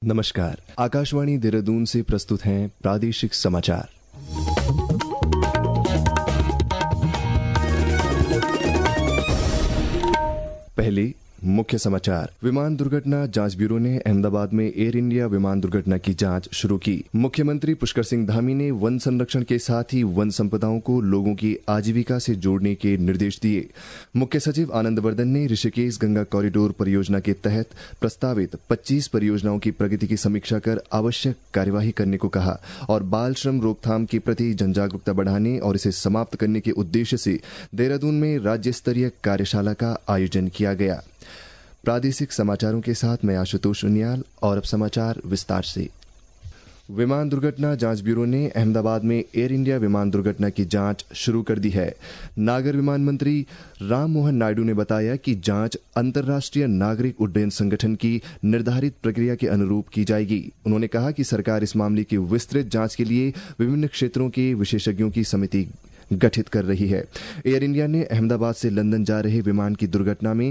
नमस्कार। आकाशवाणी देहरादून से प्रस्तुत हैं प्रादेशिक समाचार। पहले मुख्य समाचार। विमान दुर्घटना जांच ब्यूरो ने अहमदाबाद में एयर इंडिया विमान दुर्घटना की जांच शुरू की। मुख्यमंत्री पुष्कर सिंह धामी ने वन संरक्षण के साथ ही वन संपदाओं को लोगों की आजीविका से जोड़ने के निर्देश दिए। मुख्य सचिव आनंद वर्धन ने ऋषिकेश गंगा कॉरिडोर परियोजना के तहत प्रस्तावित 25 परियोजनाओं की प्रगति की समीक्षा कर आवश्यक कार्यवाही करने को कहा और बाल श्रम रोकथाम के प्रति जनजागरूकता बढ़ाने और इसे समाप्त करने के उद्देश्य से देहरादून में राज्य स्तरीय कार्यशाला का आयोजन किया गया। प्रादेशिक समाचारों के साथ मैं आशुतोष उनियाल और अब समाचार विस्तार से। विमान दुर्घटना जांच ब्यूरो ने अहमदाबाद में एयर इंडिया विमान दुर्घटना की जांच शुरू कर दी है। नागर विमान मंत्री राम मोहन नायडू ने बताया कि जांच अंतर्राष्ट्रीय नागरिक उड्डयन संगठन की निर्धारित प्रक्रिया के अनुरूप की जाएगी। उन्होंने कहा कि सरकार इस मामले की विस्तृत जांच के लिए विभिन्न क्षेत्रों के विशेषज्ञों की समिति गठित कर रही है। एयर इंडिया ने अहमदाबाद से लंदन जा रहे विमान की दुर्घटना में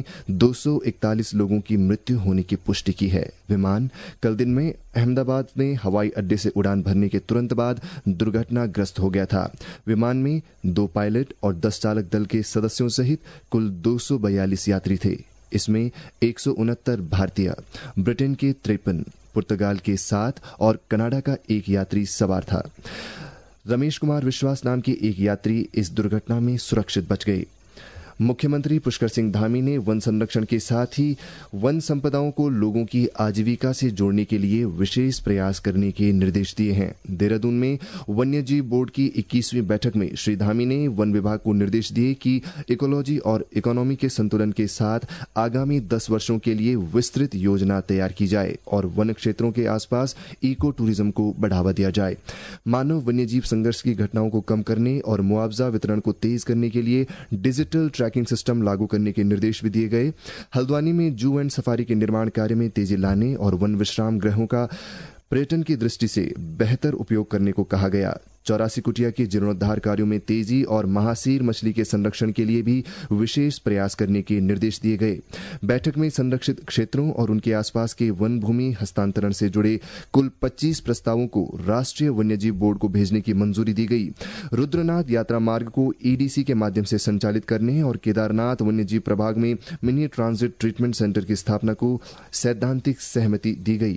241 लोगों की मृत्यु होने की पुष्टि की है। विमान कल दिन में अहमदाबाद में हवाई अड्डे से उड़ान भरने के तुरंत बाद दुर्घटनाग्रस्त हो गया था। विमान में 2 पायलट और 10 चालक दल के सदस्यों सहित कुल 242 यात्री थे। इसमें 169 भारतीय, ब्रिटेन के 53, पुर्तगाल के 7 और कनाडा का 1 यात्री सवार था। रमेश कुमार विश्वास नाम के एक यात्री इस दुर्घटना में सुरक्षित बच गए। मुख्यमंत्री पुष्कर सिंह धामी ने वन संरक्षण के साथ ही वन संपदाओं को लोगों की आजीविका से जोड़ने के लिए विशेष प्रयास करने के निर्देश दिए हैं। देहरादून में वन्यजीव बोर्ड की 21वीं बैठक में श्री धामी ने वन विभाग को निर्देश दिए कि इकोलॉजी और इकोनॉमी के संतुलन के साथ आगामी 10 वर्षों के लिए विस्तृत योजना तैयार की जाए और वन क्षेत्रों के आसपास इको टूरिज्म को बढ़ावा दिया जाए। मानव वन्यजीव संघर्ष की घटनाओं को कम करने और मुआवजा वितरण को तेज करने के लिए डिजिटल ट्रैकिंग सिस्टम लागू करने के निर्देश भी दिए गए। हल्द्वानी में जू एंड सफारी के निर्माण कार्य में तेजी लाने और वन विश्राम गृहों का पर्यटन की दृष्टि से बेहतर उपयोग करने को कहा गया। 84 कुटिया के जीर्णोद्धार कार्यों में तेजी और महासीर मछली के संरक्षण के लिए भी विशेष प्रयास करने के निर्देश दिए गए। बैठक में संरक्षित क्षेत्रों और उनके आसपास के वन भूमि हस्तांतरण से जुड़े कुल 25 प्रस्तावों को राष्ट्रीय वन्यजीव बोर्ड को भेजने की मंजूरी दी गई। रुद्रनाथ यात्रा मार्ग को ईडीसी के माध्यम से संचालित करने और केदारनाथ वन्यजीव प्रभाग में मिनी ट्रांजिट ट्रीटमेंट सेंटर की स्थापना को सैद्धांतिक सहमति दी गई।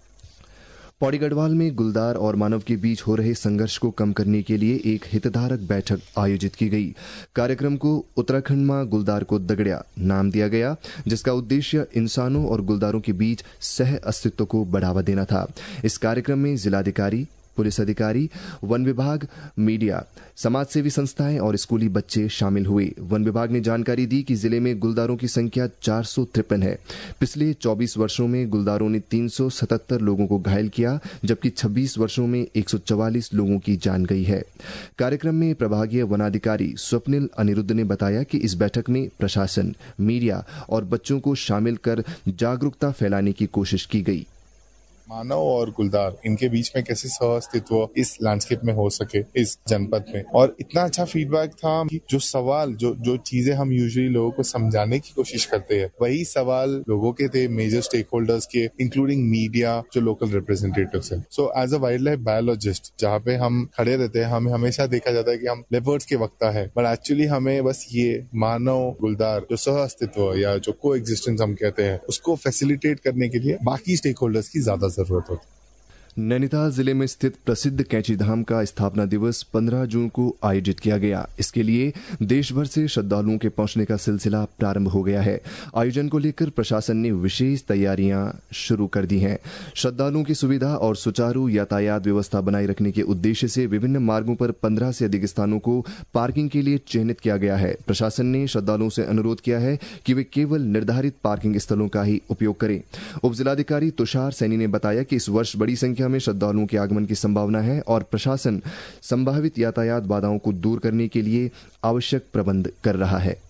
पौड़ी गढ़वाल में गुलदार और मानव के बीच हो रहे संघर्ष को कम करने के लिए एक हितधारक बैठक आयोजित की गई। कार्यक्रम को उत्तराखंड मां गुलदार को दगड़िया नाम दिया गया, जिसका उद्देश्य इंसानों और गुलदारों के बीच सह अस्तित्व को बढ़ावा देना था। इस कार्यक्रम में जिलाधिकारी, पुलिस अधिकारी, वन विभाग, मीडिया, समाजसेवी संस्थाएं और स्कूली बच्चे शामिल हुए। वन विभाग ने जानकारी दी कि जिले में गुलदारों की संख्या 453 है। पिछले 24 वर्षों में गुलदारों ने 377 लोगों को घायल किया, जबकि 26 वर्षों में 144 लोगों की जान गई है। कार्यक्रम में प्रभागीय वनाधिकारी स्वप्निल अनिरुद्ध ने बताया कि इस बैठक में प्रशासन, मीडिया और बच्चों को शामिल कर जागरूकता फैलाने की कोशिश की गई। मानव और गुलदार, इनके बीच में कैसे सह अस्तित्व इस लैंडस्केप में हो सके इस जनपद में। और इतना अच्छा फीडबैक था कि जो सवाल जो चीजें हम यूजुअली लोगों को समझाने की कोशिश करते हैं, वही सवाल लोगों के थे, मेजर स्टेक होल्डर्स के, इंक्लूडिंग मीडिया, जो लोकल रिप्रेजेंटेटिव्स हैं। So as a wildlife biologist जहाँ पे हम खड़े रहते हैं, हमें हमेशा देखा जाता है कि हम लेपर्ड्स के वक्ता है, बट एक्चुअली हमें बस ये मानव गुलदार जो सह अस्तित्व या जो को एग्जिस्टेंस हम कहते हैं, उसको फैसिलिटेट करने के लिए बाकी स्टेक होल्डर्स की ज्यादा जरूरत होती है। नैनीताल जिले में स्थित प्रसिद्ध कैंची धाम का स्थापना दिवस 15 जून को आयोजित किया गया। इसके लिए देश भर से श्रद्धालुओं के पहुंचने का सिलसिला प्रारंभ हो गया है। आयोजन को लेकर प्रशासन ने विशेष तैयारियां शुरू कर दी हैं। श्रद्धालुओं की सुविधा और सुचारू यातायात व्यवस्था बनाए रखने के उद्देश्य से विभिन्न मार्गों पर 15 से अधिक स्थानों को पार्किंग के लिए चिन्हित किया गया है। प्रशासन ने श्रद्धालुओं से अनुरोध किया है कि वे केवल निर्धारित पार्किंग स्थलों का ही उपयोग करें। उप जिलाधिकारी तुषार सैनी ने बताया कि इस वर्ष बड़ी संख्या में श्रद्धालुओं के आगमन की संभावना है और प्रशासन संभावित यातायात बाधाओं को दूर करने के लिए आवश्यक प्रबंध कर रहा है।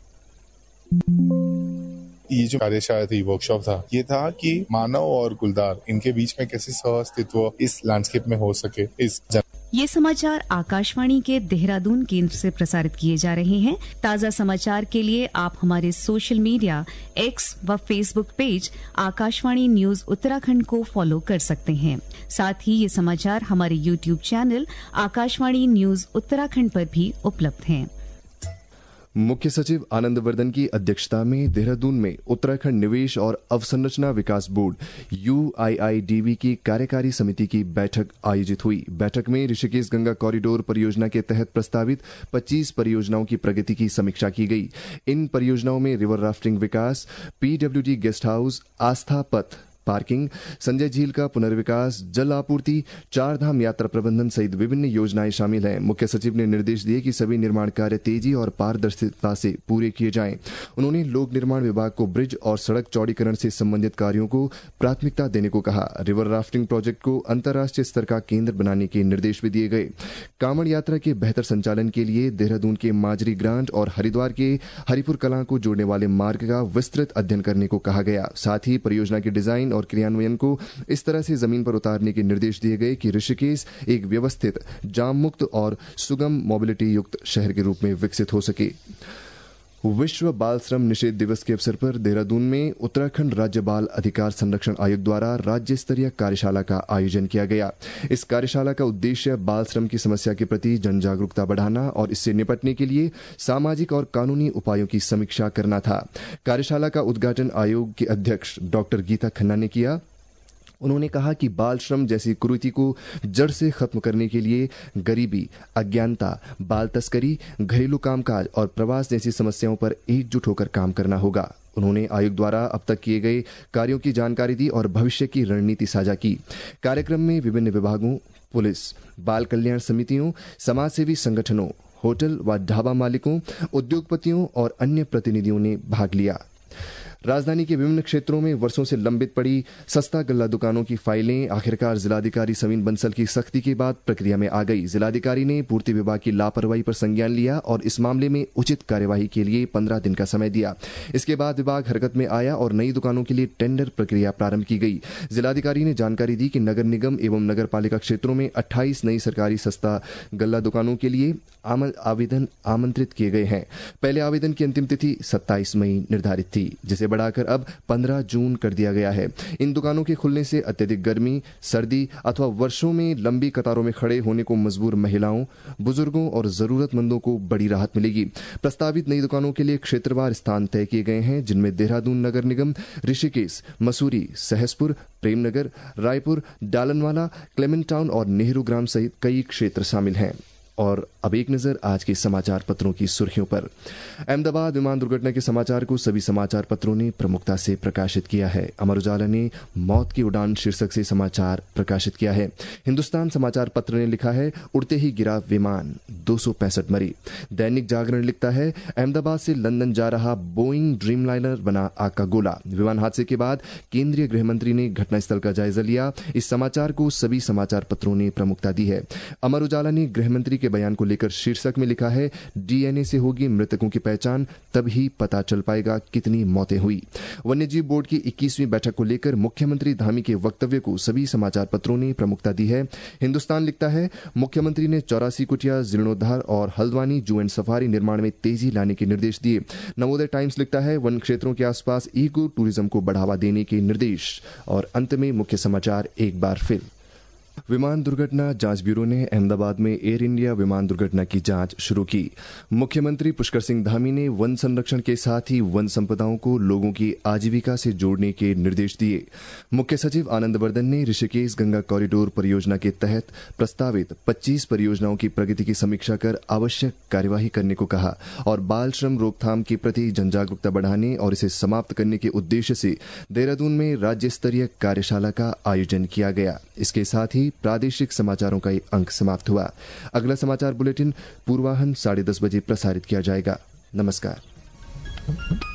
ये जो कार्यशाला थी, वर्कशॉप था, ये था कि मानव और गुलदार, इनके बीच में कैसे सह अस्तित्व इस लैंडस्केप में हो सके इस ये समाचार आकाशवाणी के देहरादून केंद्र से प्रसारित किए जा रहे हैं। ताज़ा समाचार के लिए आप हमारे सोशल मीडिया एक्स व Facebook page Akashvani news Uttarakhand को फॉलो कर सकते हैं। साथ ही ये समाचार हमारे YouTube channel Akashvani news Uttarakhand पर भी उपलब्ध हैं। मुख्य सचिव आनंद वर्धन की अध्यक्षता में देहरादून में उत्तराखंड निवेश और अवसंरचना विकास बोर्ड UIIDB की कार्यकारी समिति की बैठक आयोजित हुई। बैठक में ऋषिकेश गंगा कॉरिडोर परियोजना के तहत प्रस्तावित 25 परियोजनाओं की प्रगति की समीक्षा की गई। इन परियोजनाओं में रिवर राफ्टिंग विकास, PWD guest house, Aastha Path parking, Sanjay झील का पुनर्विकास, जल आपूर्ति, चार धाम यात्रा प्रबंधन सहित विभिन्न योजनाएं शामिल हैं। मुख्य सचिव ने निर्देश दिए कि सभी निर्माण कार्य तेजी और पारदर्शिता से पूरे किए जाएं। उन्होंने लोक निर्माण विभाग को ब्रिज और सड़क चौड़ीकरण से संबंधित कार्यों को प्राथमिकता देने को कहा। रिवर राफ्टिंग प्रोजेक्ट को अंतर्राष्ट्रीय स्तर का केंद्र बनाने के निर्देश भी दिए गए। कांवड़ यात्रा के बेहतर संचालन के लिए देहरादून के माजरी ग्रांट और हरिद्वार के हरिपुर कलां को जोड़ने वाले मार्ग का विस्तृत अध्ययन करने को कहा गया। साथ ही परियोजना के डिजाइन और क्रियान्वयन को इस तरह से जमीन पर उतारने के निर्देश दिए गए कि ऋषिकेश एक व्यवस्थित, जाम मुक्त और सुगम मोबिलिटी युक्त शहर के रूप में विकसित हो सके। विश्व बाल श्रम निषेध दिवस के अवसर पर देहरादून में उत्तराखंड राज्य बाल अधिकार संरक्षण आयोग द्वारा राज्य स्तरीय कार्यशाला का आयोजन किया गया। इस कार्यशाला का उद्देश्य बाल श्रम की समस्या के प्रति जन जागरूकता बढ़ाना और इससे निपटने के लिए सामाजिक और कानूनी उपायों की समीक्षा करना था। कार्यशाला का उद्घाटन आयोग के अध्यक्ष डॉक्टर गीता खन्ना ने किया। उन्होंने कहा कि बाल श्रम जैसी कुरीति को जड़ से खत्म करने के लिए गरीबी, अज्ञानता, बाल तस्करी, घरेलू कामकाज और प्रवास जैसी समस्याओं पर एकजुट होकर काम करना होगा। उन्होंने आयोग द्वारा अब तक किए गए कार्यों की जानकारी दी और भविष्य की रणनीति साझा की। कार्यक्रम में विभिन्न विभागों, पुलिस, बाल कल्याण समितियों, समाजसेवी संगठनों, होटल व ढाबा मालिकों, उद्योगपतियों और अन्य प्रतिनिधियों ने भाग लिया। राजधानी के विभिन्न क्षेत्रों में वर्षों से लंबित पड़ी सस्ता गल्ला दुकानों की फाइलें आखिरकार जिलाधिकारी समीन बंसल की सख्ती के बाद प्रक्रिया में आ गई। जिलाधिकारी ने पूर्ति विभाग की लापरवाही पर संज्ञान लिया और इस मामले में उचित कार्यवाही के लिए 15 दिन का समय दिया। इसके बाद विभाग हरकत में आया और नई दुकानों के लिए टेंडर प्रक्रिया प्रारंभ की गई। जिलाधिकारी ने जानकारी दी कि नगर निगम एवं नगर पालिका क्षेत्रों में 28 नई सरकारी सस्ता गल्ला दुकानों के लिए आवेदन आमंत्रित किए गए हैं। पहले आवेदन की अंतिम तिथि 27 मई निर्धारित थी, जिसे बढ़ाकर अब 15 जून कर दिया गया है। इन दुकानों के खुलने से अत्यधिक गर्मी, सर्दी अथवा वर्षों में लंबी कतारों में खड़े होने को मजबूर महिलाओं, बुजुर्गों और जरूरतमंदों को बड़ी राहत मिलेगी। प्रस्तावित नई दुकानों के लिए क्षेत्रवार स्थान तय किए गए हैं, जिनमें देहरादून नगर निगम, ऋषिकेश, मसूरी, सहसपुर, प्रेमनगर, रायपुर, डालनवाला, क्लेमेंट टाउन और नेहरू ग्राम सहित कई क्षेत्र शामिल हैं। और अब एक नजर आज के समाचार पत्रों की सुर्खियों पर। अहमदाबाद विमान दुर्घटना के समाचार को सभी समाचार पत्रों ने प्रमुखता से प्रकाशित किया है। अमर उजाला ने मौत की उड़ान शीर्षक से समाचार प्रकाशित किया है। हिंदुस्तान समाचार पत्र ने लिखा है, उड़ते ही गिरा विमान, 265 मरी। दैनिक जागरण लिखता है, अहमदाबाद से लंदन जा रहा बोइंग ड्रीमलाइनर बना आग का गोला। विमान हादसे के बाद केंद्रीय गृह मंत्री ने घटनास्थल का जायजा लिया। इस समाचार को सभी समाचार पत्रों ने प्रमुखता दी है। अमर उजाला ने गृह मंत्री के बयान को लेकर शीर्षक में लिखा है, डीएनए से होगी मृतकों की पहचान, तभी पता चल पाएगा कितनी मौतें हुई। वन्यजीव बोर्ड की 21वीं बैठक को लेकर मुख्यमंत्री धामी के वक्तव्य को सभी समाचार पत्रों ने प्रमुखता दी है। हिंदुस्तान लिखता है, मुख्यमंत्री ने 84 कुटिया जीर्णोद्धार और हल्द्वानी जू एंड सफारी निर्माण में तेजी लाने के निर्देश दिए। नवोदय टाइम्स लिखता है, वन क्षेत्रों के आसपास इको टूरिज्म को बढ़ावा देने के निर्देश। और अंत में मुख्य समाचार एक बार फिर। विमान दुर्घटना जांच ब्यूरो ने अहमदाबाद में एयर इंडिया विमान दुर्घटना की जांच शुरू की। मुख्यमंत्री पुष्कर सिंह धामी ने वन संरक्षण के साथ ही वन संपदाओं को लोगों की आजीविका से जोड़ने के निर्देश दिए। मुख्य सचिव आनंद वर्धन ने ऋषिकेश गंगा कॉरिडोर परियोजना के तहत प्रस्तावित 25 परियोजनाओं की प्रगति की समीक्षा कर आवश्यक कार्यवाही करने को कहा और बाल श्रम रोकथाम के प्रति जनजागरूकता बढ़ाने और इसे समाप्त करने के उद्देश्य से देहरादून में राज्य स्तरीय कार्यशाला का आयोजन किया गया। इसके साथ ही प्रादेशिक समाचारों का अंक समाप्त हुआ। अगला समाचार बुलेटिन पूर्वाह्न 10:30 बजे प्रसारित किया जाएगा। नमस्कार।